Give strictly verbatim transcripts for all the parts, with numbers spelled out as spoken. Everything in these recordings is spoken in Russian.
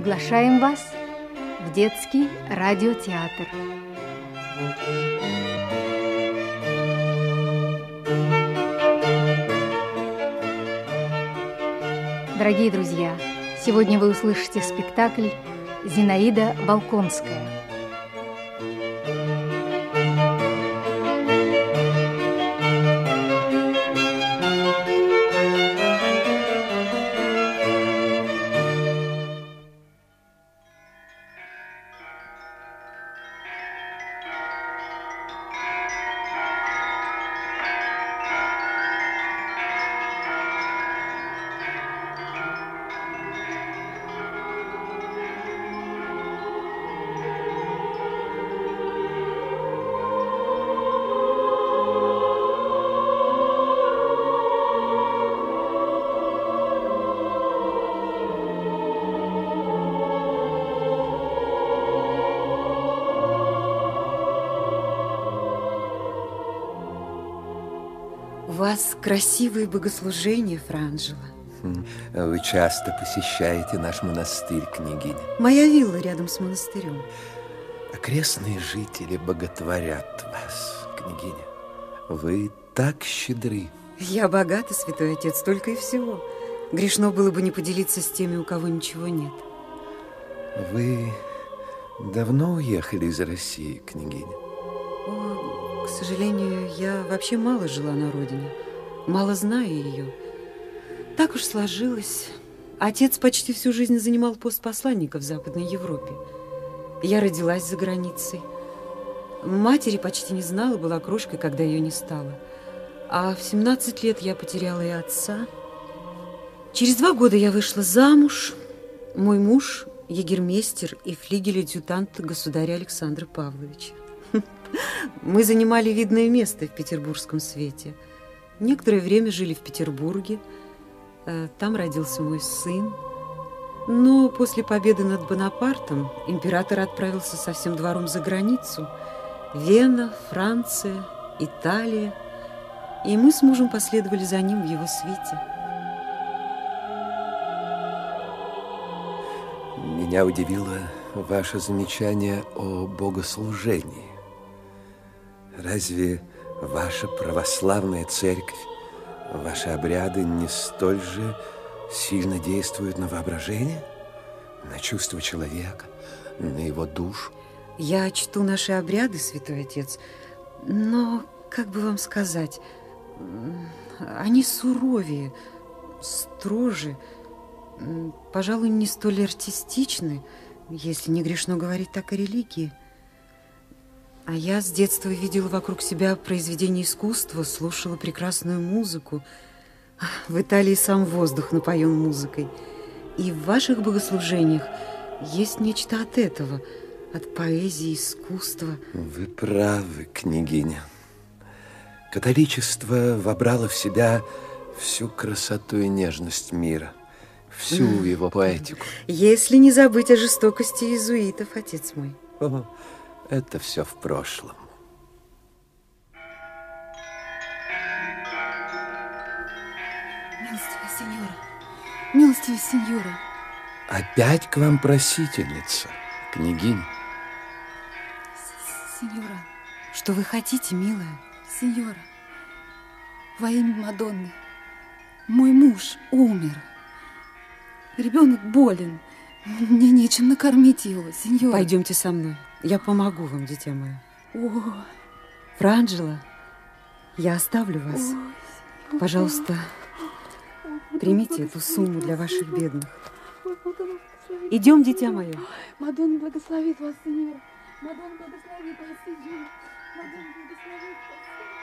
Приглашаем вас в детский радиотеатр. Дорогие друзья, сегодня вы услышите спектакль «Зинаида Волконская». У вас красивые богослужения, Франжела. Вы часто посещаете наш монастырь, княгиня? Моя вилла рядом с монастырем. Окрестные жители боготворят вас, княгиня. Вы так щедры. Я богата, святой отец, только и всего. Грешно было бы не поделиться с теми, у кого ничего нет. Вы давно уехали из России, княгиня? О, к сожалению, я вообще мало жила на родине. Мало знаю ее. Так уж сложилось. Отец почти всю жизнь занимал пост посланника в Западной Европе. Я родилась за границей. Матери почти не знала, была крошкой, когда ее не стало. А в семнадцать лет я потеряла и отца. Через два года я вышла замуж. Мой муж – егермейстер и флигель-адъютант государя Александра Павловича. Мы занимали видное место в петербургском свете. Некоторое время жили в Петербурге. Там родился мой сын. Но после победы над Бонапартом император отправился со всем двором за границу. Вена, Франция, Италия. И мы с мужем последовали за ним в его свите. Меня удивило ваше замечание о богослужении. Разве ваша православная церковь, ваши обряды не столь же сильно действуют на воображение, на чувство человека, на его душу? Я чту наши обряды, святой отец, но, как бы вам сказать, они суровее, строже, пожалуй, не столь артистичны, если не грешно говорить так о религии. А я с детства видела вокруг себя произведения искусства, слушала прекрасную музыку. В Италии сам воздух напоен музыкой. И в ваших богослужениях есть нечто от этого, от поэзии, искусства. Вы правы, княгиня. Католичество вобрало в себя всю красоту и нежность мира, всю его поэтику. Если не забыть о жестокости иезуитов, отец мой. О, это все в прошлом. Милостивая сеньора, милостивая сеньора. Опять к вам просительница, княгиня. Сеньора. Что вы хотите, милая? Сеньора, во имя Мадонны, мой муж умер. Ребенок болен. Мне нечем накормить его, сеньора. Пойдемте со мной. Я помогу вам, дитя мое. О. Франжела, я оставлю вас. Ой, пожалуйста, примите эту сумму для ваших бедных. Идем, дитя мое. Мадонна благословит вас, сеньора. Мадонна благословит вас, сеньора. Мадонна благословит вас.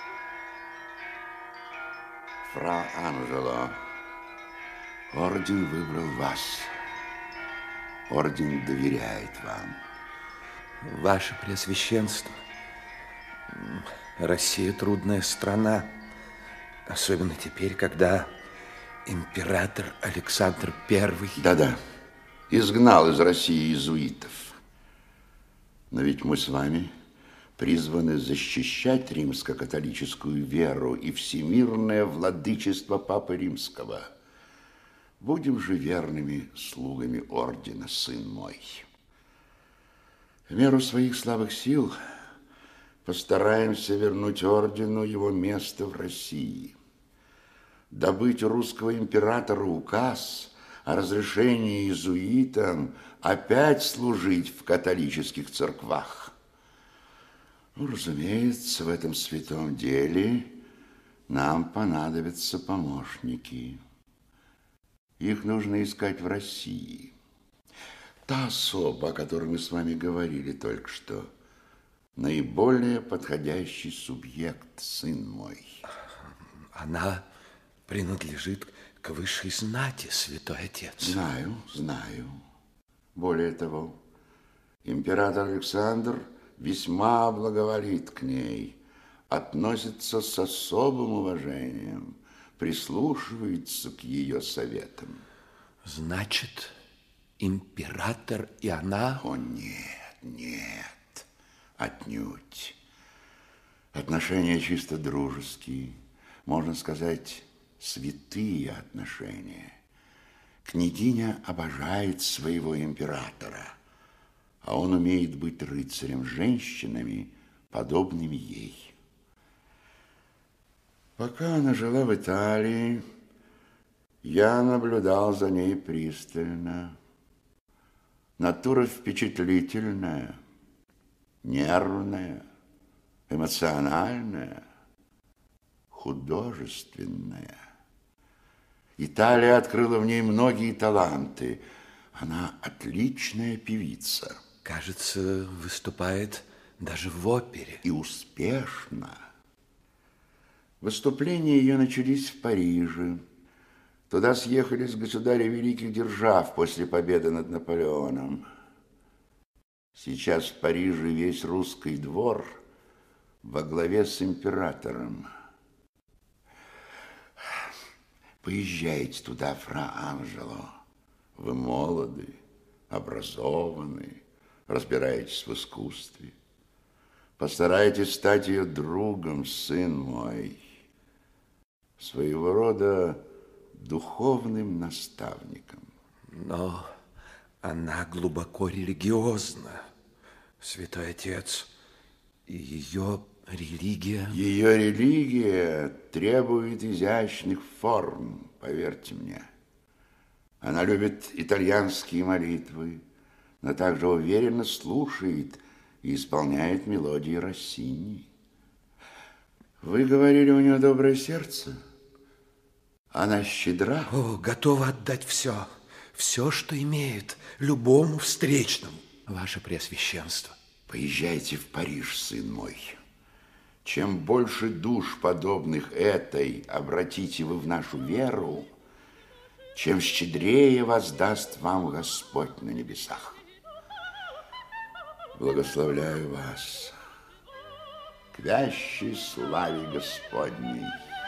Фра Анжело, орден выбрал вас. Орден доверяет вам. Ваше Преосвященство, Россия трудная страна, особенно теперь, когда император Александр Первый... Да-да, изгнал из России иезуитов. Но ведь мы с вами призваны защищать римско-католическую веру и всемирное владычество Папы Римского. Будем же верными слугами ордена, сын мой. В меру своих слабых сил постараемся вернуть ордену его место в России. Добыть у русского императора указ о разрешении иезуитам опять служить в католических церквах. Ну, разумеется, в этом святом деле нам понадобятся помощники. Их нужно искать в России. Та особа, о которой мы с вами говорили только что, наиболее подходящий субъект, сын мой. Она принадлежит к высшей знати, святой отец. Знаю, знаю. Более того, император Александр весьма благоволит к ней, относится с особым уважением, прислушивается к ее советам. Значит, император и она... О, нет, нет, отнюдь. Отношения чисто дружеские, можно сказать, святые отношения. Княгиня обожает своего императора, а он умеет быть рыцарем с женщинами, подобными ей. Пока она жила в Италии, я наблюдал за ней пристально. Натура впечатлительная, нервная, эмоциональная, художественная. Италия открыла в ней многие таланты. Она отличная певица. Кажется, выступает даже в опере. И успешно. Выступления ее начались в Париже. Туда съехались государи великих держав после победы над Наполеоном. Сейчас в Париже весь русский двор во главе с императором. Поезжайте туда, фра Анжело. Вы молоды, образованы, разбираетесь в искусстве. Постарайтесь стать ее другом, сын мой. Своего рода духовным наставником. Но она глубоко религиозна, святой отец, и ее религия... Ее религия требует изящных форм, поверьте мне. Она любит итальянские молитвы, но также уверенно слушает и исполняет мелодии Россини. Вы говорили, у нее доброе сердце? Она щедра? О, готова отдать все, все, что имеет, любому встречному, ваше преосвященство. Поезжайте в Париж, сын мой. Чем больше душ, подобных этой, обратите вы в нашу веру, чем щедрее воздаст вам Господь на небесах. Благословляю вас к вящей славе Господней.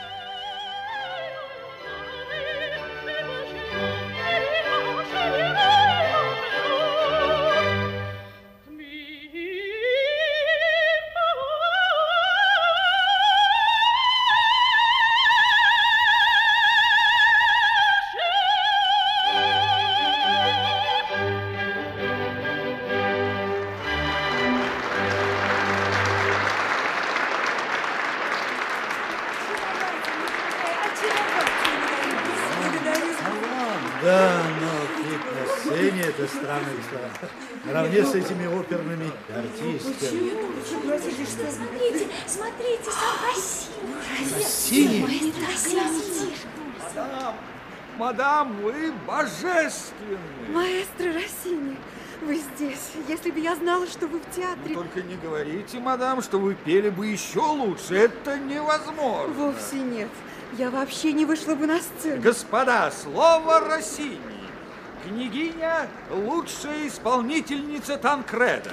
Да, но клип на сцене – это странный человек. Наравне с этими оперными артистами. Смотрите, смотрите, сам Россини. Россини. Россини. Мадам, мадам, вы божественны. Маэстро Россини, вы здесь. Если бы я знала, что вы в театре... Только не говорите, мадам, что вы пели бы еще лучше. Это невозможно. Вовсе нет. Я вообще не вышла бы на сцену. Господа, слово Россини. Княгиня – лучшая исполнительница Танкреда.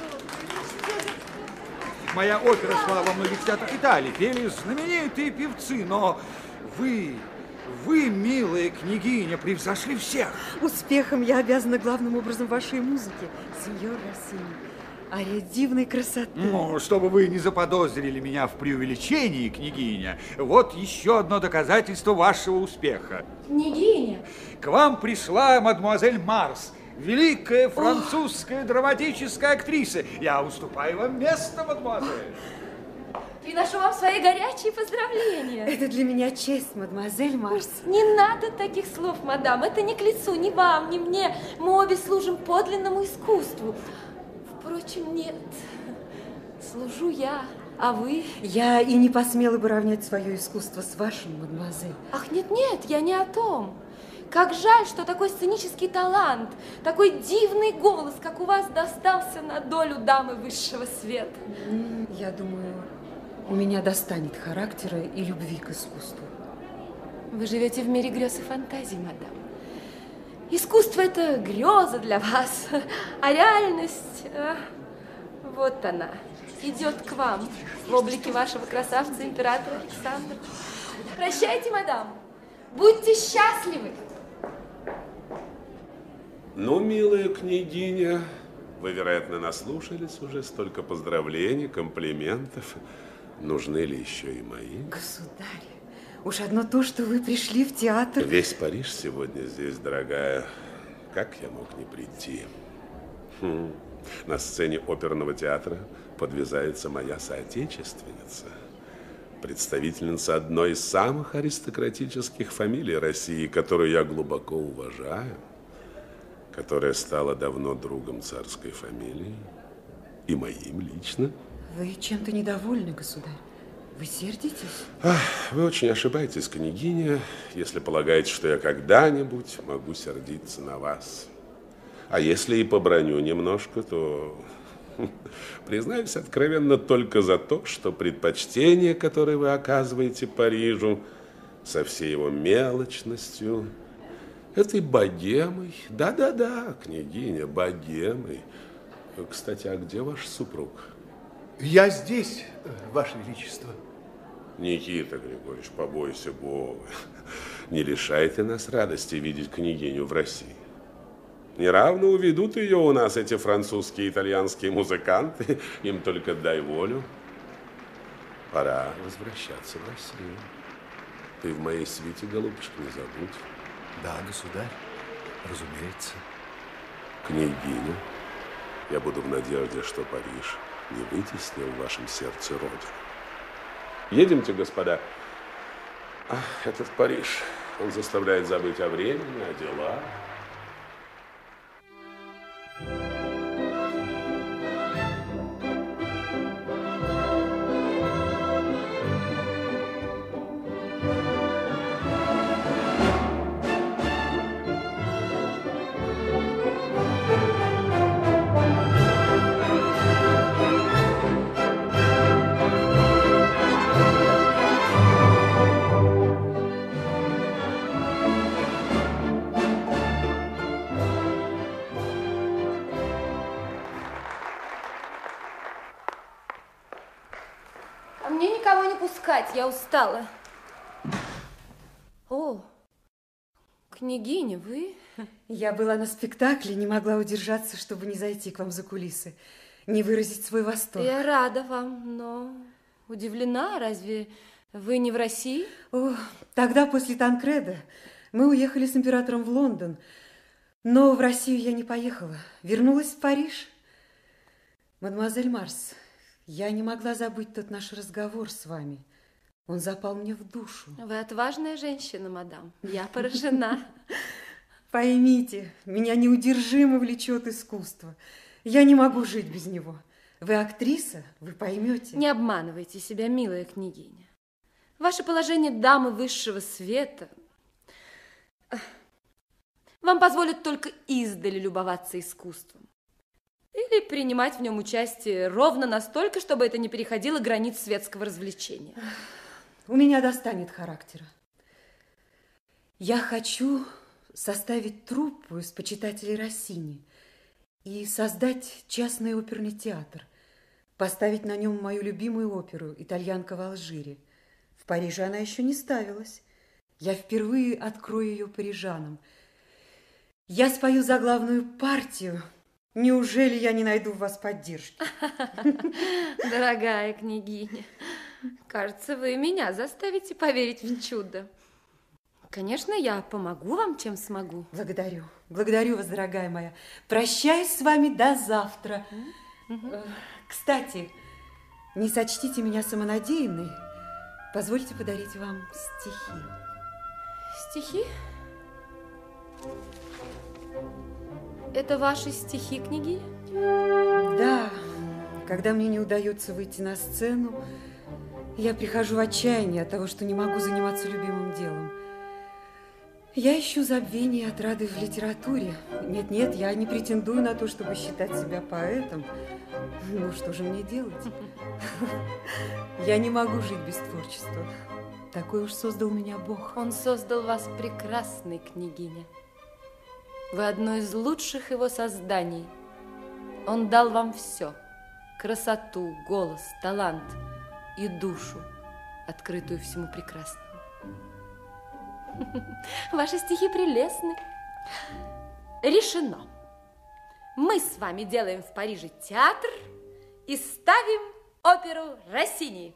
Моя опера шла во многих театрах Италии. Пели знаменитые певцы, но вы... Вы, милая княгиня, превзошли всех. Успехом я обязана главным образом вашей музыке, сеньор Россини. Ария дивной красоты. Ну, чтобы вы не заподозрили меня в преувеличении, княгиня, вот еще одно доказательство вашего успеха. Княгиня. К вам пришла мадемуазель Марс, великая французская драматическая актриса. Я уступаю вам место, мадемуазель. Приношу вам свои горячие поздравления. Это для меня честь, мадемуазель Марс. Не надо таких слов, мадам. Это не к лицу ни вам, ни мне. Мы обе служим подлинному искусству. Впрочем, нет. Служу я, а вы? Я и не посмела бы равнять свое искусство с вашим, мадемуазель. Ах, нет-нет, я не о том. Как жаль, что такой сценический талант, такой дивный голос, как у вас, достался на долю дамы высшего света. Я думаю, у меня достанет характера и любви к искусству. Вы живете в мире грез и фантазий, мадам. Искусство – это греза для вас, а реальность, а, вот она, идет к вам в облике вашего красавца императора Александра. Прощайте, мадам, будьте счастливы. Ну, милая княгиня, вы, вероятно, наслушались уже столько поздравлений, комплиментов. Нужны ли еще и мои? Государь, уж одно то, что вы пришли в театр. Весь Париж сегодня здесь, дорогая. Как я мог не прийти? Хм. На сцене оперного театра подвязается моя соотечественница, представительница одной из самых аристократических фамилий России, которую я глубоко уважаю, которая стала давно другом царской фамилии и моим лично. Вы чем-то недовольны, государь? Вы сердитесь? Ах, вы очень ошибаетесь, княгиня, если полагаете, что я когда-нибудь могу сердиться на вас. А если и побраню немножко, то, признаюсь откровенно, только за то, что предпочтение, которое вы оказываете Парижу, со всей его мелочностью, этой богемой, да-да-да, княгиня, богемой. Кстати, а где ваш супруг? Я здесь, Ваше Величество. Никита Григорьевич, побойся Бога. Не лишайте нас радости видеть княгиню в России. Неравно уведут ее у нас эти французские и итальянские музыканты. Им только дай волю. Пора возвращаться в Россию. Ты в моей свите, голубчик, не забудь. Да, государь, разумеется. Княгиня, я буду в надежде, что Париж не вытеснил в вашем сердце родину. Едемте, господа. Ах, этот Париж, он заставляет забыть о времени, о делах. Я устала. О, княгиня, вы? Я была на спектакле, не могла удержаться, чтобы не зайти к вам за кулисы, не выразить свой восторг. Я рада вам, но удивлена. Разве вы не в России? О, тогда после Танкреда мы уехали с императором в Лондон, но в Россию я не поехала, вернулась в Париж. Мадемуазель Марс, я не могла забыть тот наш разговор с вами. Он запал мне в душу. Вы отважная женщина, мадам. Я поражена. Поймите, меня неудержимо влечет искусство. Я не могу жить без него. Вы актриса, вы поймете. Не обманывайте себя, милая княгиня. Ваше положение дамы высшего света вам позволит только издали любоваться искусством. Или принимать в нем участие ровно настолько, чтобы это не переходило границ светского развлечения. У меня достанет характера. Я хочу составить труппу из почитателей Россини и создать частный оперный театр, поставить на нем мою любимую оперу «Итальянка в Алжире». В Париже она еще не ставилась. Я впервые открою ее парижанам. Я спою заглавную партию. Неужели я не найду в вас поддержки? Дорогая княгиня, кажется, вы меня заставите поверить в чудо. Конечно, я помогу вам, чем смогу. Благодарю. Благодарю вас, дорогая моя. Прощаюсь с вами до завтра. Mm-hmm. Кстати, не сочтите меня самонадеянной. Позвольте подарить вам стихи. Стихи? Это ваши стихи, княгиня? Да. Когда мне не удается выйти на сцену, я прихожу в отчаяние от того, что не могу заниматься любимым делом. Я ищу забвение и отрады в литературе. Нет-нет, я не претендую на то, чтобы считать себя поэтом. Ну, что же мне делать? Я не могу жить без творчества. Такой уж создал меня Бог. Он создал вас прекрасной, княгиня. Вы одно из лучших его созданий. Он дал вам все. Красоту, голос, талант и душу, открытую всему прекрасному. Ваши стихи прелестны. Решено. Мы с вами делаем в Париже театр и ставим оперу Россини.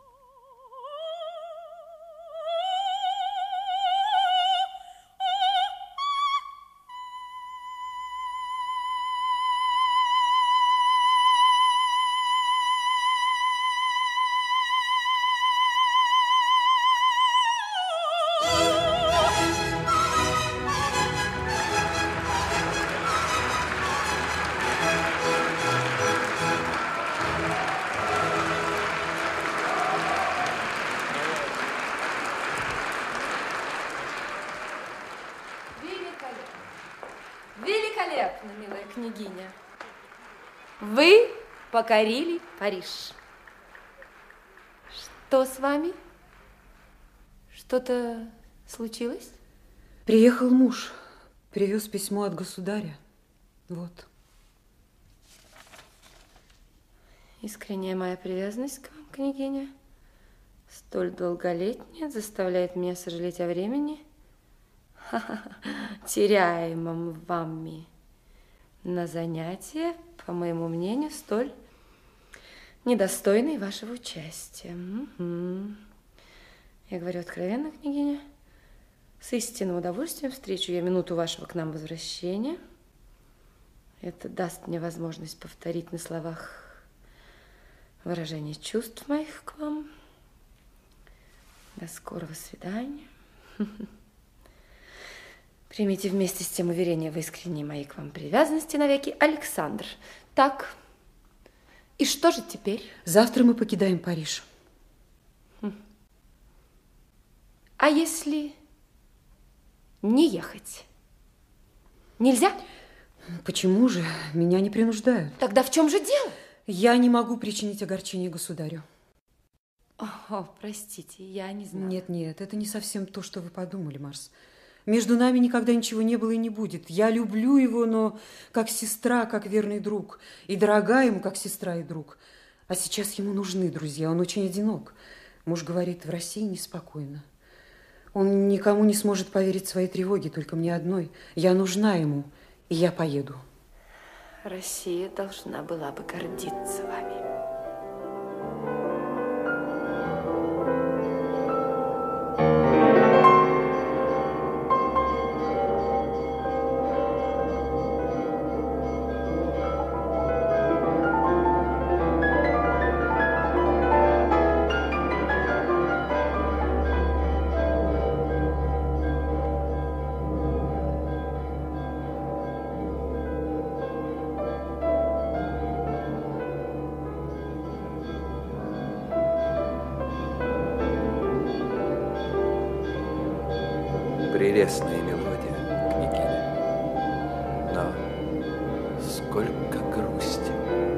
Великолепно, милая княгиня. Вы покорили Париж. Что с вами? Что-то случилось? Приехал муж, привез письмо от государя. Вот. Искренняя моя привязанность к вам, княгиня, столь долголетняя, заставляет меня сожалеть о времени, теряемом вами на занятия, по моему мнению, столь недостойные вашего участия. Угу. Я говорю откровенно, княгиня. С истинным удовольствием встречу я минуту вашего к нам возвращения. Это даст мне возможность повторить на словах выражение чувств моих к вам. До скорого свидания. Примите вместе с тем уверение в искренней моей к вам привязанности навеки, Александр. Так, и что же теперь? Завтра мы покидаем Париж. А если не ехать? Нельзя? Почему же? Меня не принуждают. Тогда в чем же дело? Я не могу причинить огорчение государю. О, простите, я не знаю. Нет, нет, это не совсем то, что вы подумали, Марс. Между нами никогда ничего не было и не будет. Я люблю его, но как сестра, как верный друг. И дорога ему, как сестра и друг. А сейчас ему нужны друзья, он очень одинок. Муж говорит, в России неспокойно. Он никому не сможет поверить своей тревоге, только мне одной. Я нужна ему, и я поеду. Россия должна была бы гордиться вами. Прелестная мелодия, княгиня, но сколько грусти.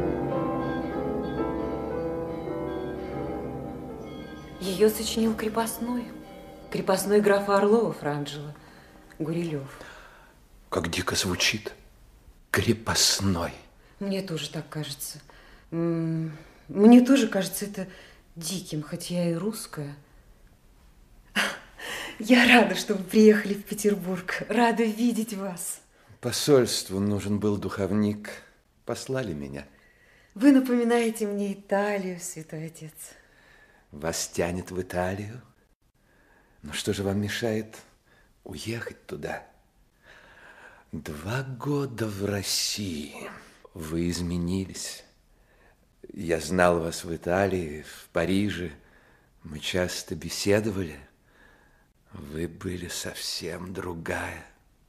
Ее сочинил крепостной. Крепостной графа Орлова Франджело, Гурилев. Как дико звучит. Крепостной. Мне тоже так кажется. Мне тоже кажется это диким, хоть я и русская. Я рада, что вы приехали в Петербург. Рада видеть вас. Посольству нужен был духовник. Послали меня. Вы напоминаете мне Италию, святой отец. Вас тянет в Италию? Но что же вам мешает уехать туда. Два года в России. Вы изменились. Я знал вас в Италии, в Париже. Мы часто беседовали. Вы были совсем другая.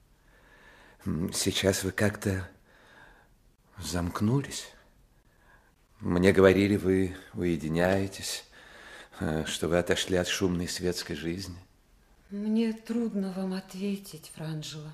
Сейчас вы как-то замкнулись. Мне говорили, вы уединяетесь, что вы отошли от шумной светской жизни. Мне трудно вам ответить, Франджело.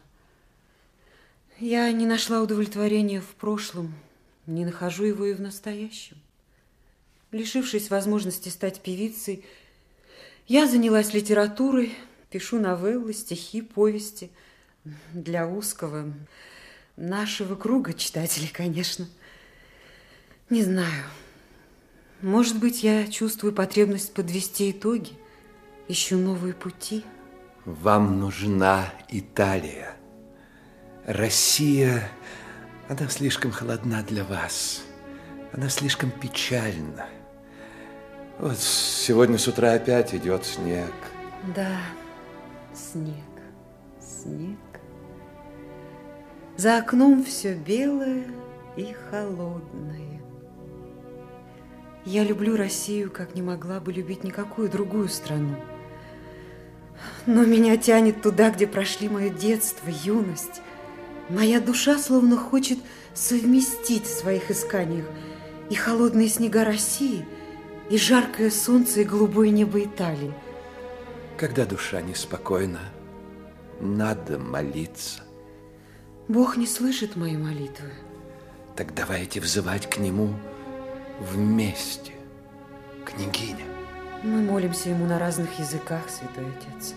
Я не нашла удовлетворения в прошлом, не нахожу его и в настоящем. Лишившись возможности стать певицей, я занялась литературой, пишу новеллы, стихи, повести для узкого, нашего круга читателей, конечно. Не знаю. Может быть, я чувствую потребность подвести итоги, ищу новые пути. Вам нужна Италия. Россия, она слишком холодна для вас. Она слишком печальна. Вот сегодня с утра опять идет снег. Да, снег, снег. За окном все белое и холодное. Я люблю Россию, как не могла бы любить никакую другую страну. Но меня тянет туда, где прошли мое детство, юность. Моя душа словно хочет совместить в своих исканиях и холодные снега России, и жаркое солнце, и голубое небо Италии. Когда душа неспокойна, надо молиться. Бог не слышит мои молитвы. Так давайте взывать к Нему вместе, княгиня. Мы молимся Ему на разных языках, Святой Отец.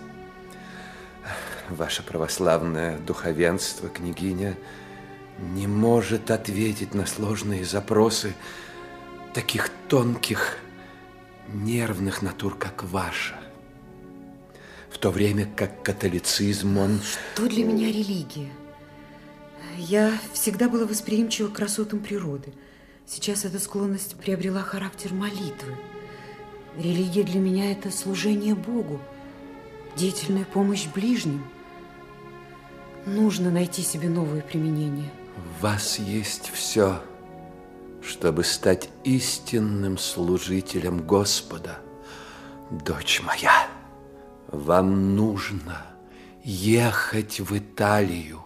Ваше православное духовенство, княгиня, не может ответить на сложные запросы таких тонких, нервных натур, как ваша. В то время как католицизм, он... Что для меня религия? Я всегда была восприимчива к красотам природы. Сейчас эта склонность приобрела характер молитвы. Религия для меня – это служение Богу, деятельная помощь ближним. Нужно найти себе новое применение. В вас есть все, чтобы стать истинным служителем Господа. Дочь моя, вам нужно ехать в Италию.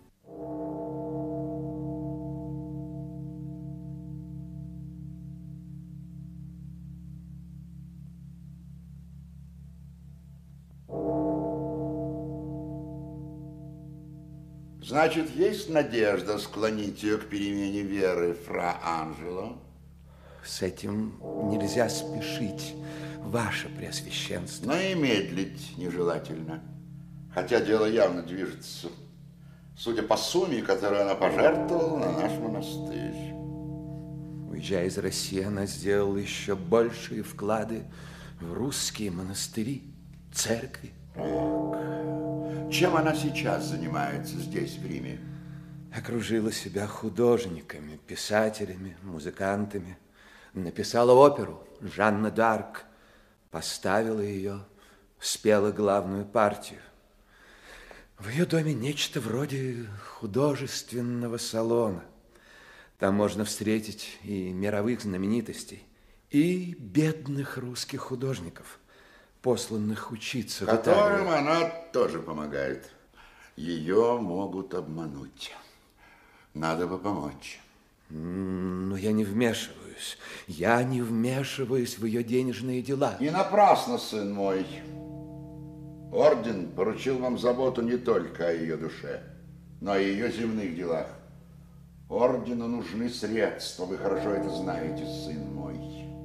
Значит, есть надежда склонить ее к перемене веры, фра Анжело? С этим нельзя спешить, ваше преосвященство. Но и медлить нежелательно, хотя дело явно движется, судя по сумме, которую она пожертвовала на наш монастырь. Уезжая из России, она сделала еще большие вклады в русские монастыри, церкви. Так. Чем она сейчас занимается здесь, в Риме? Окружила себя художниками, писателями, музыкантами. Написала оперу «Жанна д'Арк», поставила ее, спела главную партию. В ее доме нечто вроде художественного салона. Там можно встретить и мировых знаменитостей, и бедных русских художников, посланных учиться в Италию. Которым она тоже помогает. Ее могут обмануть. Надо бы помочь. Но я не вмешиваюсь. Я не вмешиваюсь в ее денежные дела. Не напрасно, сын мой. Орден поручил вам заботу не только о ее душе, но и о ее земных делах. Ордену нужны средства, вы хорошо это знаете, сын мой.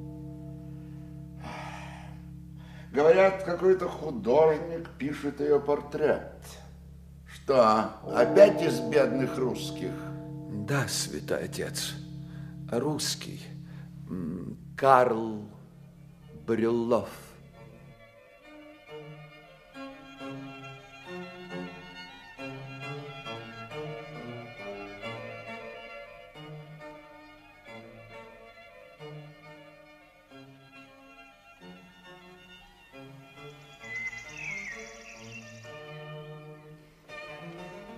Говорят, какой-то художник пишет ее портрет. Что, опять из бедных русских? Да, святой отец, русский, Карл Брюллов.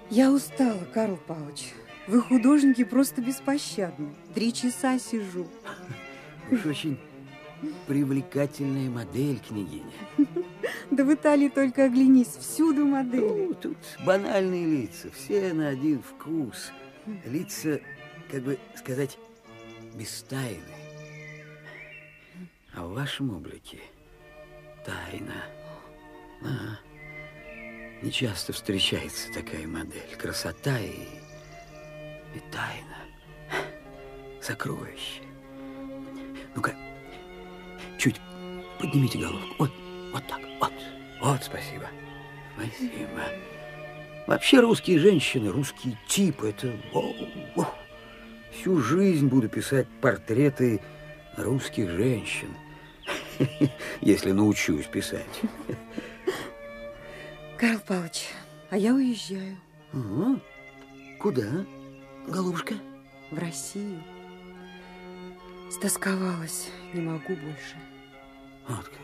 Я устала, Карл Павлович. Вы, художники, просто беспощадны. Три часа сижу. Уж очень привлекательная модель, княгиня. Да в Италии только оглянись, всюду модели. Ну, тут банальные лица, все на один вкус. Лица, как бы сказать, без тайны. А в вашем облике тайна. А, не часто встречается такая модель. Красота и, и тайна. Сокровище. Ну-ка, чуть поднимите головку. Вот, вот так, вот. Вот, спасибо. Спасибо. Вообще русские женщины, русские типы, это... О, о. Всю жизнь буду писать портреты русских женщин. Если научусь писать. Карл Павлович, а я уезжаю. Ага. Куда, голубушка? В Россию. Стосковалась, не могу больше. Вот как.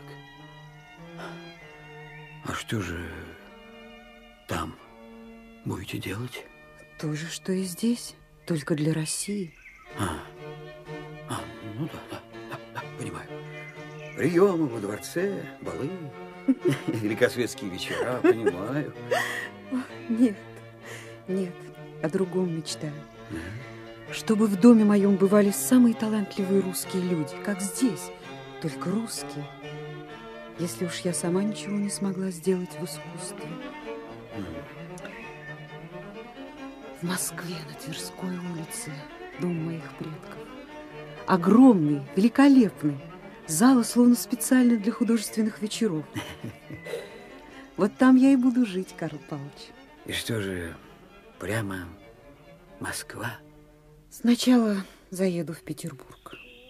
А что же там будете делать? То же, что и здесь, только для России. А, а ну да, да, да, да, понимаю. Приемы во дворце, балы, великосветские вечера, понимаю. Нет, нет, о другом мечтаю. Чтобы в доме моем бывали самые талантливые русские люди, как здесь, только русские. Если уж я сама ничего не смогла сделать в искусстве. В Москве, на Тверской улице, дом моих предков. Огромный, великолепный. Зала словно специально для художественных вечеров. Вот там я и буду жить, Карл Павлович. И что же, прямо Москва? Сначала заеду в Петербург.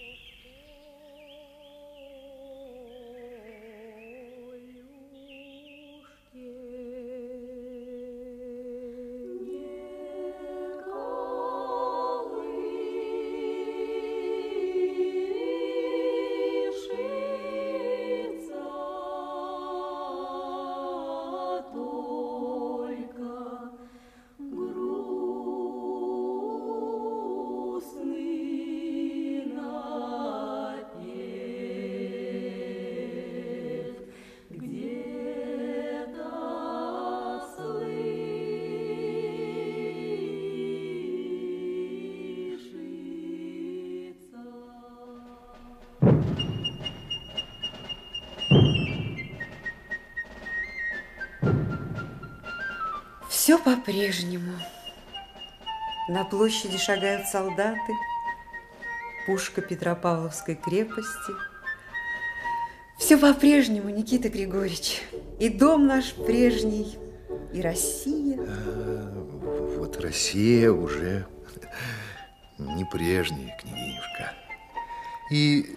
Все по-прежнему. На площади шагают солдаты, пушка Петропавловской крепости. Все по-прежнему, Никита Григорьевич. И дом наш прежний, и Россия. А, вот Россия уже не прежняя, княгинюшка. И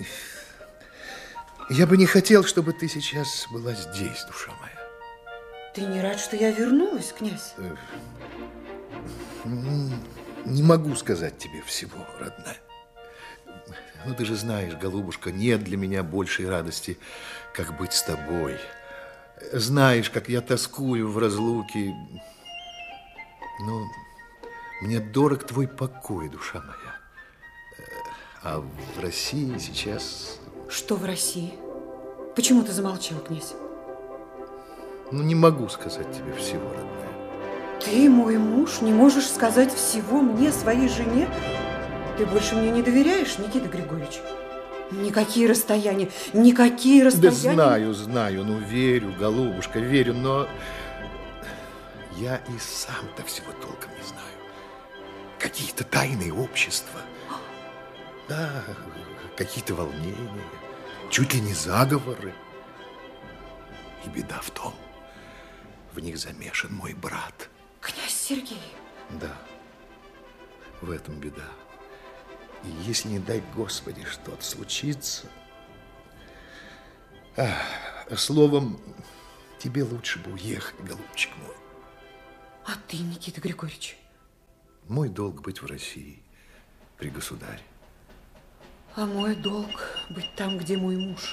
я бы не хотел, чтобы ты сейчас была здесь, душа моя. Ты не рад, что я вернулась, князь? Не могу сказать тебе всего, родная. Ну, ты же знаешь, голубушка, нет для меня большей радости, как быть с тобой. Знаешь, как я тоскую в разлуке. Ну, мне дорог твой покой, душа моя. А в России сейчас... Что в России? Почему ты замолчал, князь? Ну, не могу сказать тебе всего, родная. Ты, мой муж, не можешь сказать всего мне, своей жене? Ты больше мне не доверяешь, Никита Григорьевич? Никакие расстояния, никакие расстояния. Да знаю, знаю, ну верю, голубушка, верю, но я и сам-то всего толком не знаю. Какие-то тайные общества, да, какие-то волнения, чуть ли не заговоры. И беда в том, в них замешан мой брат. Князь Сергей? Да, в этом беда. И если, не дай Господи, что-то случится... А, словом, тебе лучше бы уехать, голубчик мой. А ты, Никита Григорьевич? Мой долг быть в России, при государе. А мой долг быть там, где мой муж.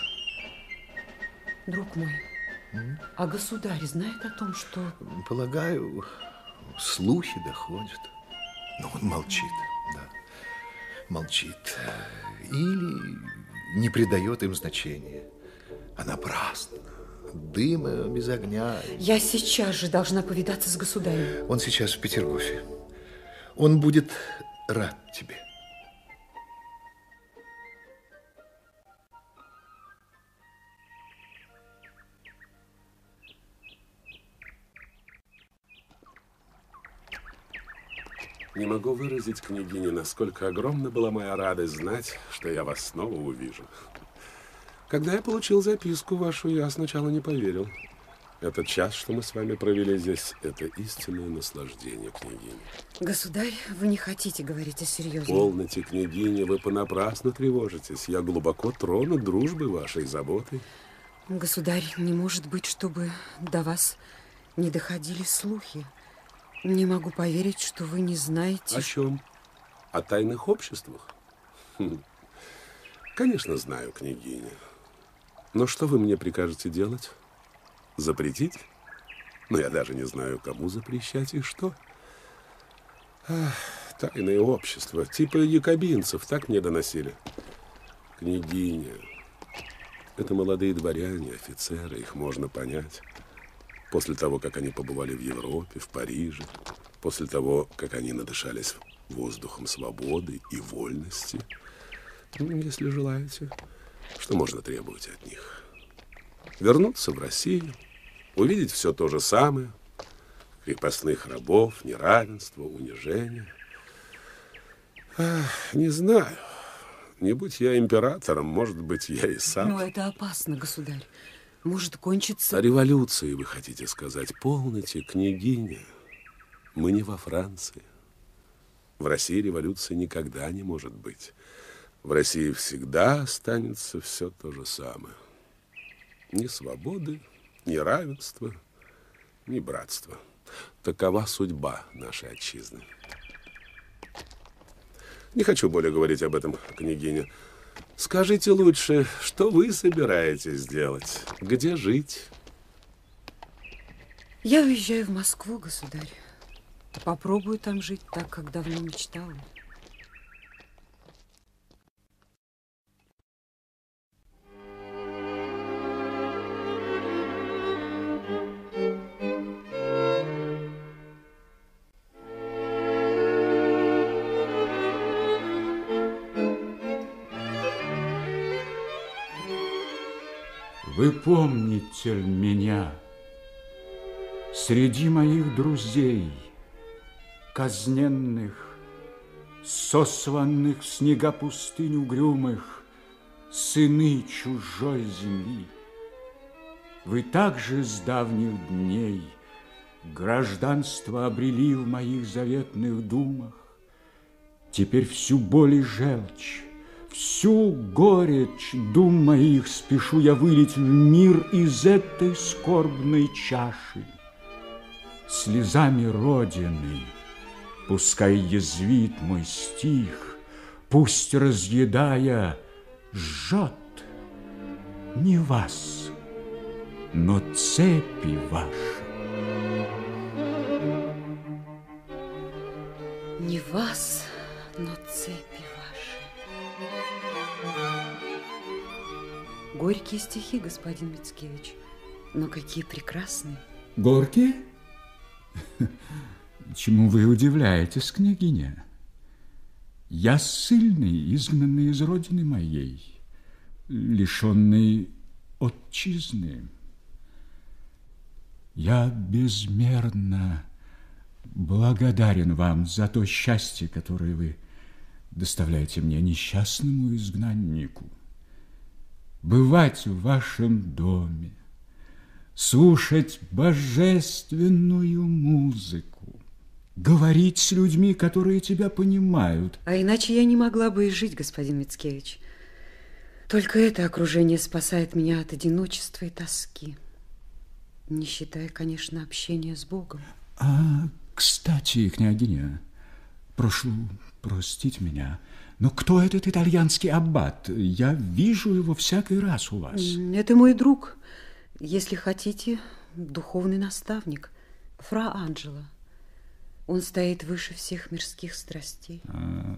Друг мой, а государь знает о том, что... Полагаю, слухи доходят. Но он молчит, да, молчит. Или не придает им значения. А напрасно. Дыма без огня. Я сейчас же должна повидаться с государем. Он сейчас в Петергофе. Он будет рад тебе. Не могу выразить, княгиня, насколько огромна была моя радость знать, что я вас снова увижу. Когда я получил записку вашу, я сначала не поверил. Этот час, что мы с вами провели здесь, это истинное наслаждение, княгиня. Государь, вы не хотите говорить о серьезном. Полноте, княгиня, вы понапрасну тревожитесь. Я глубоко тронут дружбой вашей, заботой. Государь, не может быть, чтобы до вас не доходили слухи. Не могу поверить, что вы не знаете... О чем? О тайных обществах? Хм. Конечно, знаю, княгиня. Но что вы мне прикажете делать? Запретить? Но я даже не знаю, кому запрещать и что. Ах, тайное общество, типа якобинцев, так мне доносили. Княгиня, это молодые дворяне, офицеры, их можно понять. После того, как они побывали в Европе, в Париже, после того, как они надышались воздухом свободы и вольности, если желаете, что можно требовать от них? Вернуться в Россию, увидеть все то же самое, крепостных рабов, неравенство, унижение. Ах, не знаю, не будь я императором, может быть, я и сам. Но это опасно, государь. Может кончиться... О революции вы хотите сказать? Полноте, княгиня. Мы не во Франции. В России революции никогда не может быть. В России всегда останется все то же самое. Ни свободы, ни равенства, ни братства. Такова судьба нашей отчизны. Не хочу более говорить об этом, княгиня. Скажите лучше, что вы собираетесь делать? Где жить? Я уезжаю в Москву, государь. Попробую там жить так, как давно мечтала. Вы помните ли меня среди моих друзей, казненных, сосланных в снега пустынь угрюмых, сыны чужой земли? Вы также с давних дней гражданство обрели в моих заветных думах. Теперь всю боль и желчь, всю горечь дум моих спешу я вылить в мир из этой скорбной чаши. Слезами Родины пускай язвит мой стих, пусть, разъедая, жжет не вас, но цепи ваши. Не вас, но цепи. Горькие стихи, господин Мицкевич, но какие прекрасные. Горькие? Чему вы удивляетесь, княгиня? Я ссыльный, изгнанный из родины моей, лишенный отчизны. Я безмерно благодарен вам за то счастье, которое вы доставляете мне, несчастному изгнаннику. Бывать в вашем доме, слушать божественную музыку, говорить с людьми, которые тебя понимают. А иначе я не могла бы и жить, господин Мицкевич. Только это окружение спасает меня от одиночества и тоски, не считая, конечно, общения с Богом. А, кстати, княгиня, прошу простить меня, но кто этот итальянский аббат? Я вижу его всякий раз у вас. Это мой друг, если хотите, духовный наставник, фра Анджело. Он стоит выше всех мирских страстей. А,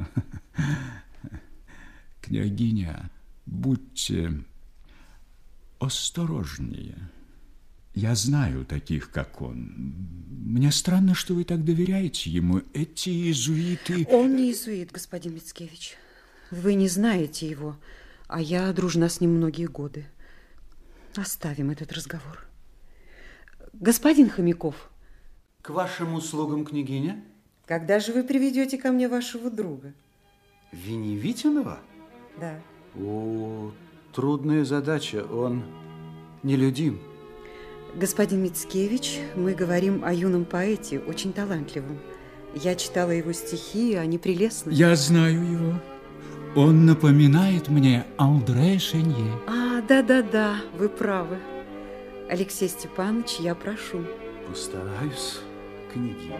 княгиня, будьте осторожнее. Я знаю таких, как он. Мне странно, что вы так доверяете ему. Эти иезуиты... Он не иезуит, господин Мицкевич. Вы не знаете его, а я дружна с ним многие годы. Оставим этот разговор. Господин Хомяков. К вашим услугам, княгиня. Когда же вы приведете ко мне вашего друга? Веневитинова? Да. О, трудная задача. Он нелюдим. Господин Мицкевич, мы говорим о юном поэте, очень талантливом. Я читала его стихи, они прелестны. Я знаю его. Он напоминает мне Андре Шенье. А, да-да-да, вы правы. Алексей Степанович, я прошу. Постараюсь, княгиня.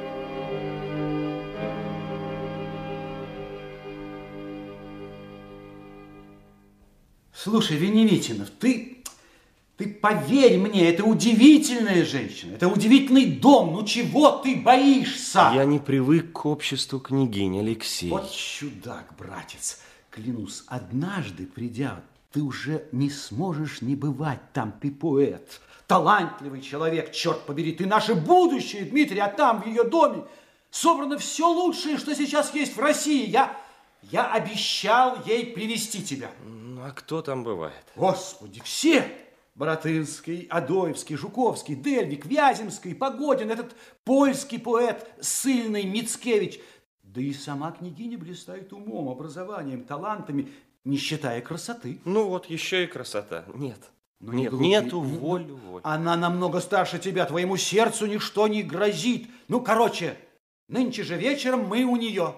Слушай, Веневитинов, ты... Ты поверь мне, это удивительная женщина, это удивительный дом. Ну чего ты боишься? Я не привык к обществу княгини, Алексей. Вот чудак, братец. Клянусь, однажды придя, ты уже не сможешь не бывать там. Ты поэт, талантливый человек, черт побери. Ты наше будущее, Дмитрий, а там, в ее доме, собрано все лучшее, что сейчас есть в России. Я, я обещал ей привести тебя. Ну, а кто там бывает? Господи, все! Боротынский, Адоевский, Жуковский, Дельвик, Вяземский, Погодин, этот польский поэт Сыльный, Мицкевич. Да и сама княгиня блистает умом, образованием, талантами, не считая красоты. Ну вот, еще и красота. Нет, ну, нет, не нету воли, воли. Она намного старше тебя, твоему сердцу ничто не грозит. Ну, короче, нынче же вечером мы у нее.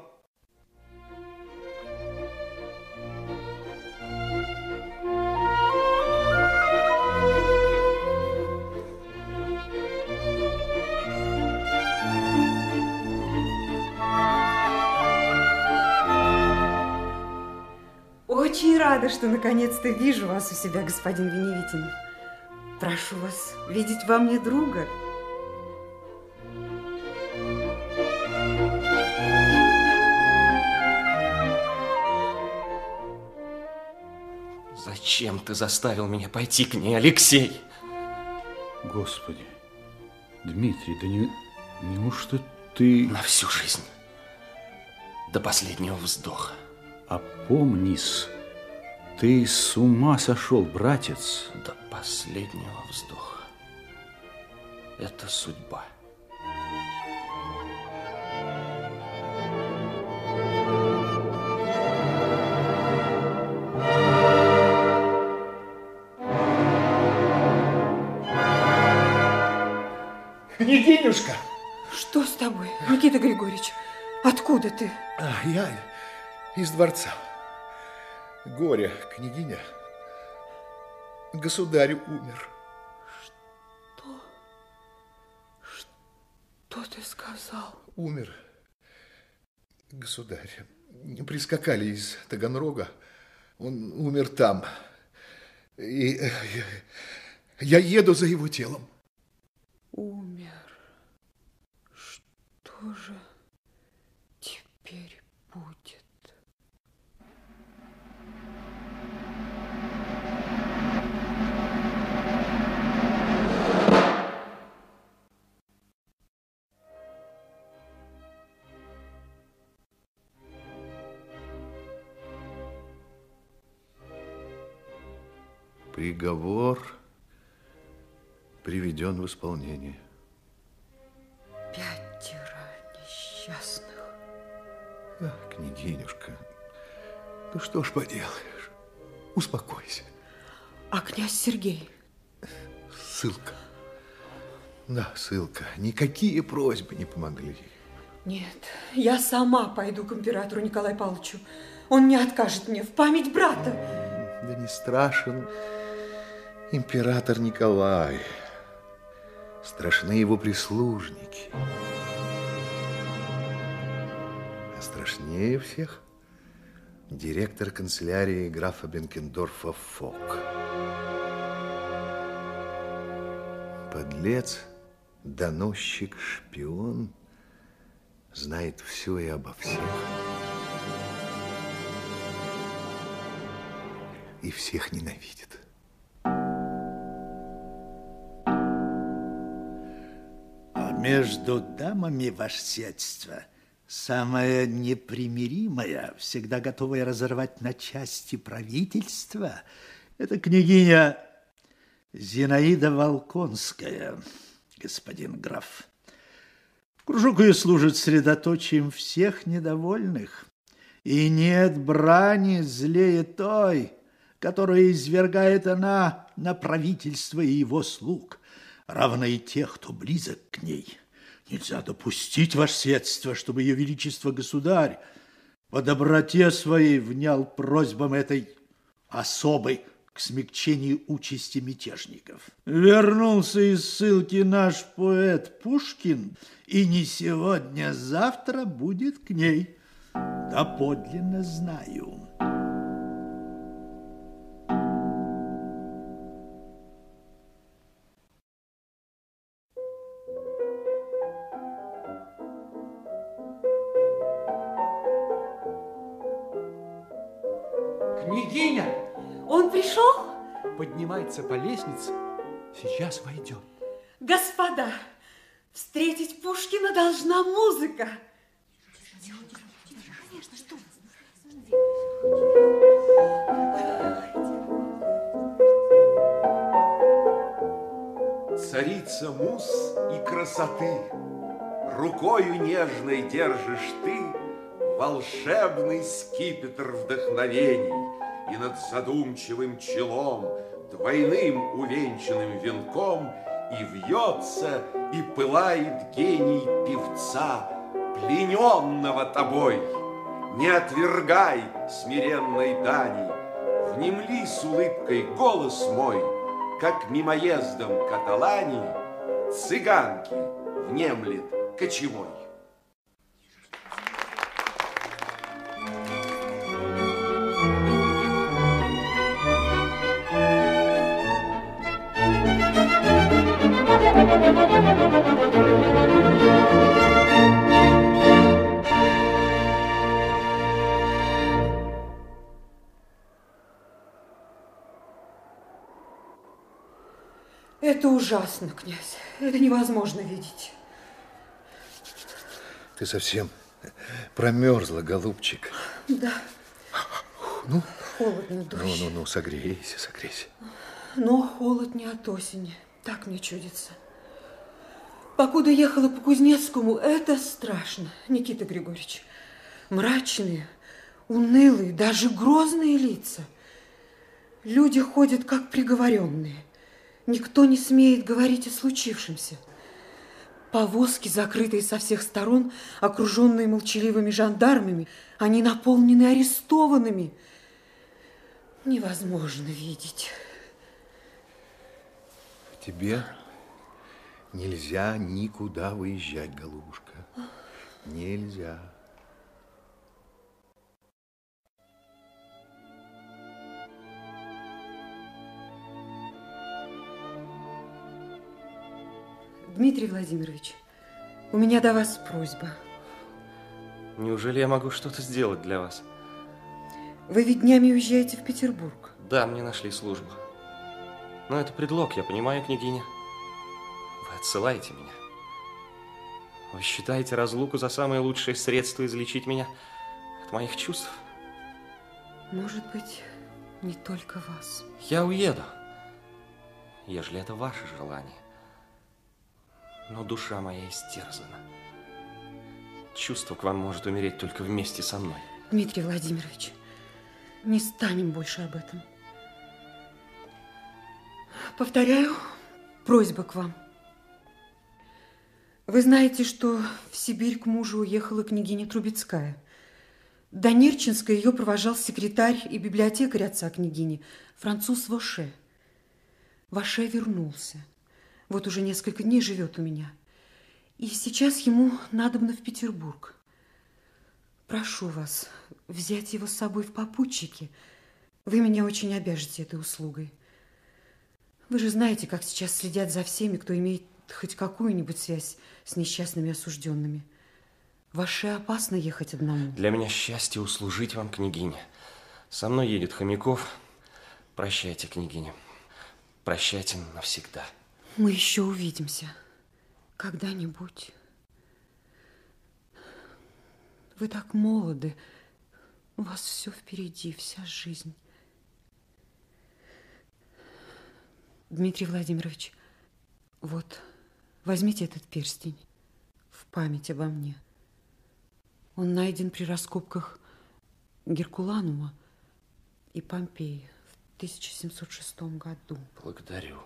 Очень рада, что наконец-то вижу вас у себя, господин Веневитинов. Прошу вас видеть во мне друга. Зачем ты заставил меня пойти к ней, Алексей? Господи, Дмитрий, да не, неужто ты... На всю жизнь, до последнего вздоха. Опомнись, ты с ума сошел, братец. До последнего вздоха. Это судьба. Княгинюшка! Что с тобой, Никита Григорьевич? Откуда ты? А, я из дворца. Горе, княгиня. Государь умер. Что? Что ты сказал? Умер. Государь. Прискакали из Таганрога. Он умер там. И я, я еду за его телом. Умер. Что же теперь будет? Приговор приведен в исполнение. Пятеро несчастных. Ах, княгинюшка, ну что ж поделаешь, успокойся. А князь Сергей? Ссылка. Да, ссылка. Никакие просьбы не помогли. Нет, я сама пойду к императору Николаю Павловичу. Он не откажет мне в память брата. Да не страшен император Николай. Страшны его прислужники. А страшнее всех директор канцелярии графа Бенкендорфа Фок. Подлец, доносчик, шпион, знает все и обо всех. И всех ненавидит. А между дамами, ваше сиятельство, самое непримиримое, всегда готовое разорвать на части правительство, это княгиня Зинаида Волконская, господин граф. Кружок ее служит средоточием всех недовольных, и нет брани злее той, которую извергает она на правительство и его слуг, равно и тех, кто близок к ней. Нельзя допустить, ваше сиятельство, чтобы ее величество государь по доброте своей внял просьбам этой особой к смягчению участи мятежников. Вернулся из ссылки наш поэт Пушкин, и не сегодня, завтра будет к ней. Доподлинно знаю. Княгиня! Он пришел? Поднимается по лестнице, сейчас войдет. Господа, встретить Пушкина должна музыка. Царица муз и красоты, рукою нежной держишь ты волшебный скипетр вдохновений, и над задумчивым челом, двойным увенчанным венком, и вьется, и пылает гений певца, плененного тобой. Не отвергай смиренной дани, внемли с улыбкой голос мой, как мимоездом каталани цыганки внемлет кочевой. Это ужасно, князь. Это невозможно видеть. Ты совсем промерзла, голубчик. Да. Ну, холодно, дождь. Ну, ну, ну, согрейся, согрейся. Но холод не от осени. Так мне чудится. Покуда ехала по Кузнецкому, это страшно, Никита Григорьевич. Мрачные, унылые, даже грозные лица. Люди ходят как приговоренные. Никто не смеет говорить о случившемся. Повозки, закрытые со всех сторон, окруженные молчаливыми жандармами, они наполнены арестованными. Невозможно видеть. Тебе нельзя никуда выезжать, голубушка. Нельзя. Дмитрий Владимирович, у меня до вас просьба. Неужели я могу что-то сделать для вас? Вы ведь днями уезжаете в Петербург. Да, мне нашли службу. Но это предлог, я понимаю, княгиня. Вы отсылаете меня. Вы считаете разлуку за самое лучшее средство излечить меня от моих чувств? Может быть, не только вас. Я уеду, ежели это ваше желание. Но душа моя истерзана. Чувство к вам может умереть только вместе со мной. Дмитрий Владимирович, не станем больше об этом. Повторяю, просьба к вам. Вы знаете, что в Сибирь к мужу уехала княгиня Трубецкая. До Нерчинска ее провожал секретарь и библиотекарь отца княгини, француз Воше. Воше вернулся. Вот уже несколько дней живет у меня. И сейчас ему надобно в Петербург. Прошу вас взять его с собой в попутчики. Вы меня очень обяжете этой услугой. Вы же знаете, как сейчас следят за всеми, кто имеет хоть какую-нибудь связь с несчастными осужденными. Ваше опасно ехать одному. Для меня счастье услужить вам, княгиня. Со мной едет Хомяков. Прощайте, княгиня. Прощайте навсегда. Мы еще увидимся. Когда-нибудь. Вы так молоды. У вас все впереди, вся жизнь. Дмитрий Владимирович, вот, возьмите этот перстень в память обо мне. Он найден при раскопках Геркуланума и Помпеи в тысяча семьсот шестом году. Благодарю.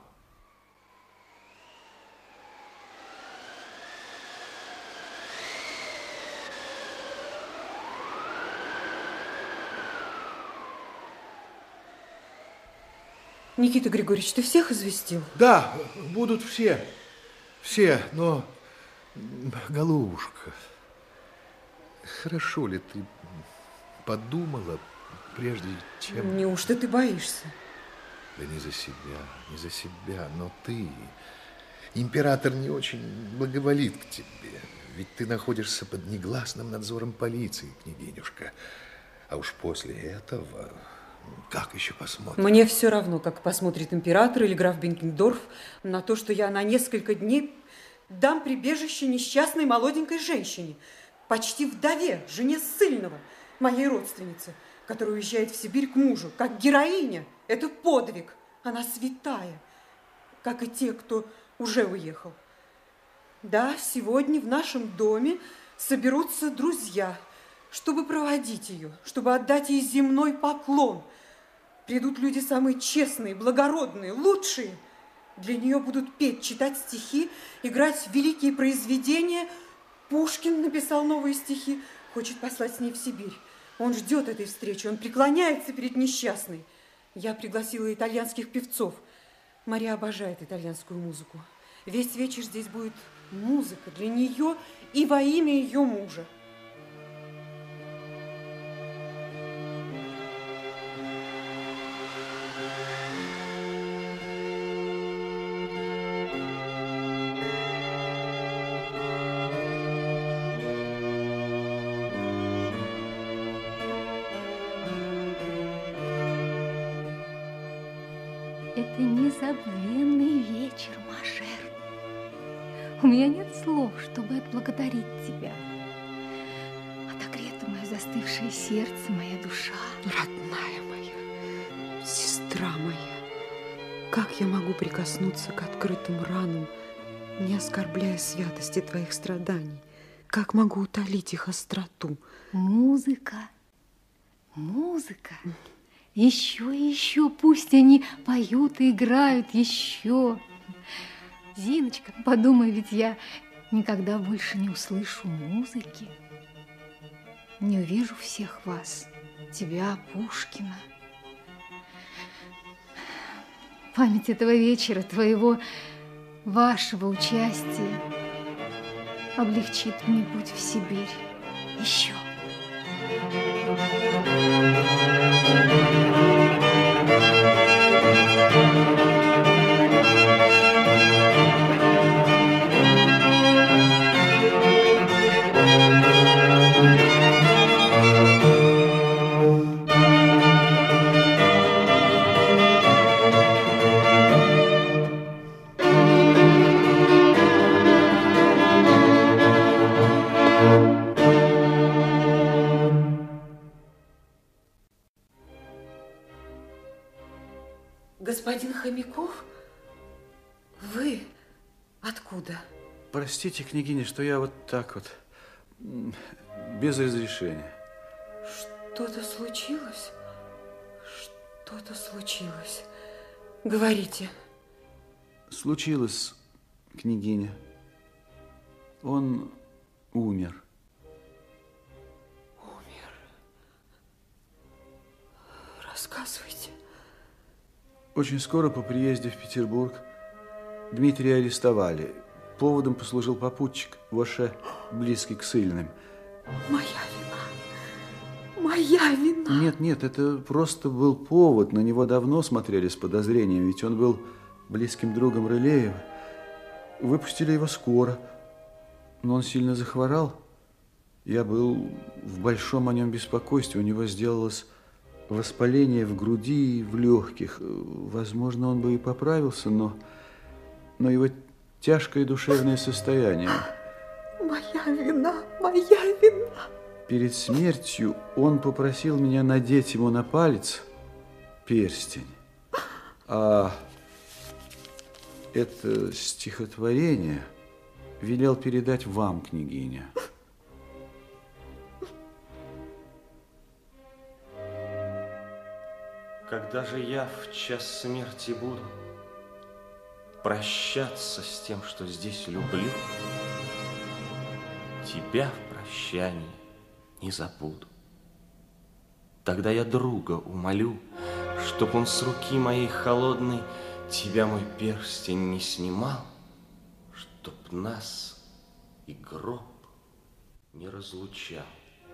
Никита Григорьевич, ты всех известил? Да, будут все. Все, но, голубушка, хорошо ли ты подумала, прежде чем... Неужто ты боишься? Да не за себя, не за себя, но ты... Император не очень благоволит к тебе, ведь ты находишься под негласным надзором полиции, княгинюшка. А уж после этого... Как еще посмотрим? Мне все равно, как посмотрит император или граф Бенкендорф на то, что я на несколько дней дам прибежище несчастной молоденькой женщине, почти вдове, жене ссыльного, моей родственнице, которая уезжает в Сибирь к мужу, как героиня. Это подвиг. Она святая, как и те, кто уже уехал. Да, сегодня в нашем доме соберутся друзья, чтобы проводить ее, чтобы отдать ей земной поклон. Придут люди самые честные, благородные, лучшие. Для нее будут петь, читать стихи, играть великие произведения. Пушкин написал новые стихи, хочет послать с ней в Сибирь. Он ждет этой встречи, он преклоняется перед несчастной. Я пригласила итальянских певцов. Мария обожает итальянскую музыку. Весь вечер здесь будет музыка для нее и во имя ее мужа. Это незабвенный вечер, Машер. У меня нет слов, чтобы отблагодарить тебя. Отогрето мое застывшее сердце, моя душа. Родная моя, сестра моя, как я могу прикоснуться к открытым ранам, не оскорбляя святости твоих страданий? Как могу утолить их остроту? Музыка, музыка. Еще и еще, пусть они поют и играют еще. Зиночка, подумай, ведь я никогда больше не услышу музыки. Не увижу всех вас, тебя, Пушкина. Память этого вечера, твоего, вашего участия облегчит мне путь в Сибирь. Еще. Господин Хомяков, вы откуда? Простите, княгиня, что я вот так вот, без разрешения. Что-то случилось? Что-то случилось. Говорите. Случилось, княгиня. Он умер. Умер? Рассказывайте. Очень скоро по приезде в Петербург Дмитрия арестовали. Поводом послужил попутчик, Воше, близкий к ссыльным. Моя вина. Моя вина. Нет, нет, это просто был повод. На него давно смотрели с подозрением, ведь он был близким другом Рылеева. Выпустили его скоро, но он сильно захворал. Я был в большом о нем беспокойстве. У него сделалось воспаление в груди и в легких. Возможно, он бы и поправился, но, но его тяжкое душевное состояние. Моя вина, моя вина. Перед смертью он попросил меня надеть ему на палец перстень. А это стихотворение велел передать вам, княгиня. Когда же я в час смерти буду прощаться с тем, что здесь люблю, тебя в прощании не забуду. Тогда я друга умолю, чтоб он с руки моей холодной тебя мой перстень не снимал, чтоб нас и гроб не разлучал.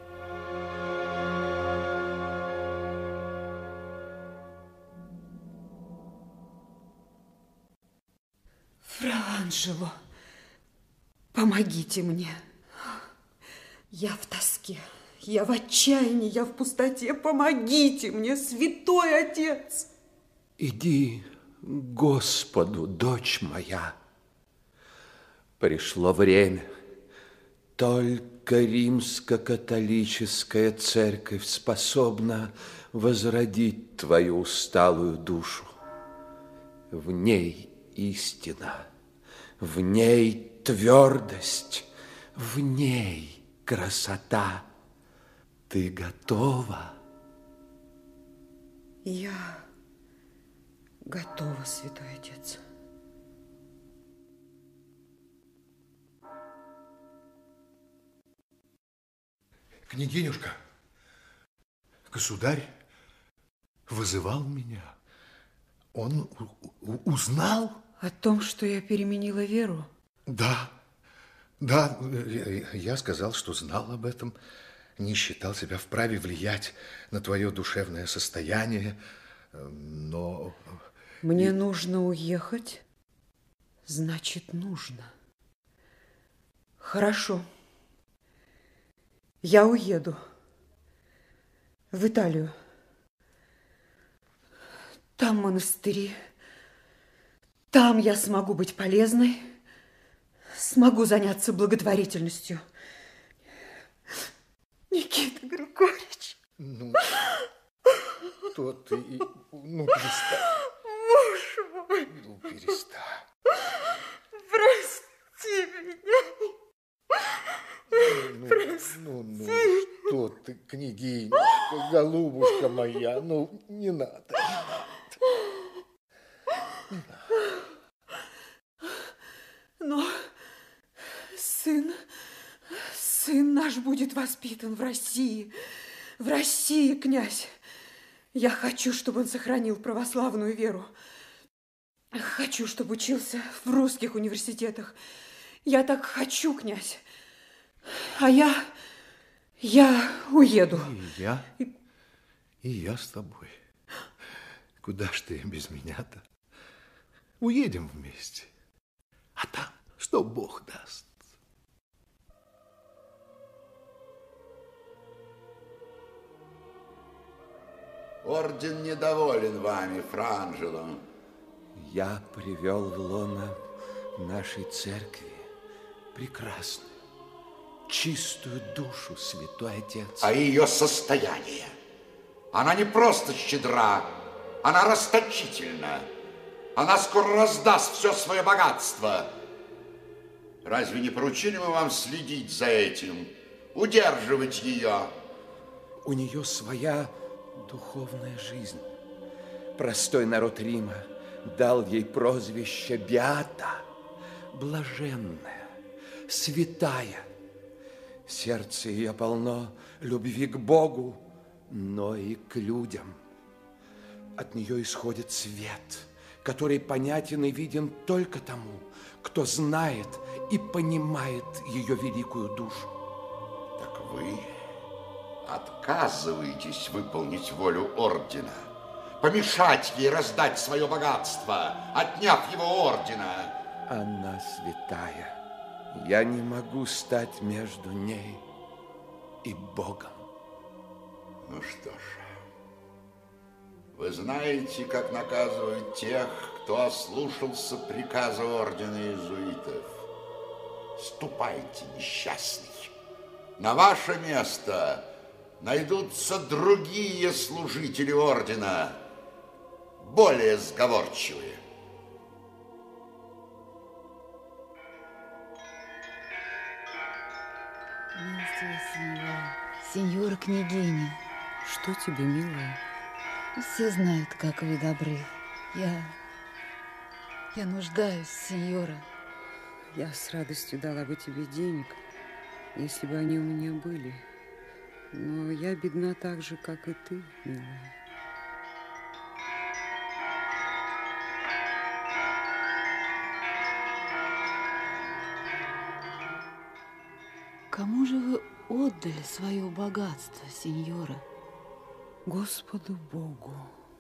Фра Анжело, помогите мне. Я в тоске, я в отчаянии, я в пустоте. Помогите мне, святой отец. Иди к Господу, дочь моя. Пришло время. Только римско-католическая церковь способна возродить твою усталую душу. В ней истина, в ней твердость, в ней красота. Ты готова? Я готова, святой отец. Княгинюшка, государь вызывал меня. Он узнал? О том, что я переменила веру? Да, да, я сказал, что знал об этом, не считал себя вправе влиять на твое душевное состояние, но... Мне нужно уехать, значит, нужно. Хорошо. Я уеду в Италию. Там монастыри. Там я смогу быть полезной, смогу заняться благотворительностью. Никита Григорьевич. Ну, что ты? Ну, перестань. Муж мой. Ну, перестань. Прости меня. Ну, Прости. ну, ну, что ты, княгинюшка, голубушка моя, ну, не надо, не надо. Не надо. Но сын, сын наш будет воспитан в России, в России, князь. Я хочу, чтобы он сохранил православную веру. Хочу, чтобы учился в русских университетах. Я так хочу, князь. А я, я уеду. И я, и я с тобой. Куда ж ты без меня-то? Уедем вместе. А там, что Бог даст. Орден недоволен вами, Фра Анжело. Я привел в лоно нашей церкви прекрасную, чистую душу, святой отец. А ее состояние? Она не просто щедра, она расточительна. Она скоро раздаст все свое богатство. Разве не поручили мы вам следить за этим, удерживать ее? У нее своя духовная жизнь. Простой народ Рима дал ей прозвище Беата, блаженная, святая. Сердце ее полно любви к Богу, но и к людям. От нее исходит свет, который понятен и виден только тому, кто знает и понимает ее великую душу. Так вы отказываетесь выполнить волю ордена, помешать ей раздать свое богатство, отняв его ордена. Она святая. Я не могу стать между ней и Богом. Ну что ж, вы знаете, как наказывают тех, кто ослушался приказа ордена иезуитов. Ступайте, несчастный. На ваше место найдутся другие служители ордена, более сговорчивые. Милостивая сеньора, сеньора княгиня. Что тебе, милая? Все знают, как вы добры. Я... я нуждаюсь, сеньора. Я с радостью дала бы тебе денег, если бы они у меня были. Но я бедна так же, как и ты, милая. Кому же вы отдали свое богатство, сеньора? Господу Богу.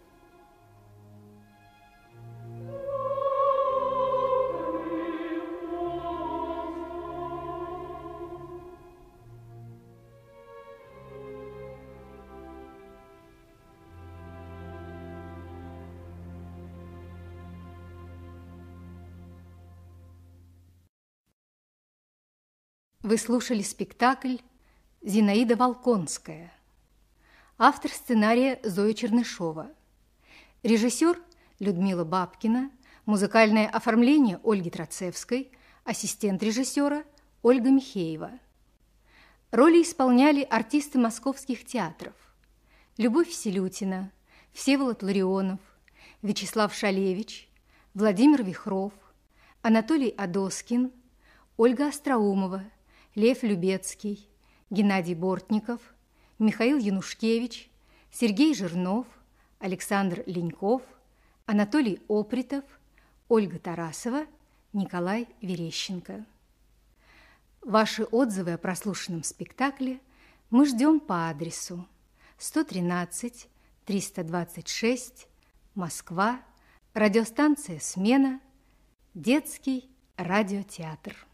Вы слушали спектакль «Зинаида Волконская». Автор сценария Зоя Чернышова. Режиссер Людмила Бабкина. Музыкальное оформление Ольги Троцевской. Ассистент режиссера Ольга Михеева. Роли исполняли артисты московских театров: Любовь Селютина, Всеволод Ларионов, Вячеслав Шалевич, Владимир Вихров, Анатолий Адоскин, Ольга Остроумова, Лев Любецкий, Геннадий Бортников, Михаил Янушкевич, Сергей Жирнов, Александр Леньков, Анатолий Опритов, Ольга Тарасова, Николай Верещенко. Ваши отзывы о прослушанном спектакле мы ждем по адресу сто тринадцать триста двадцать шесть, Москва, радиостанция «Смена», Детский радиотеатр.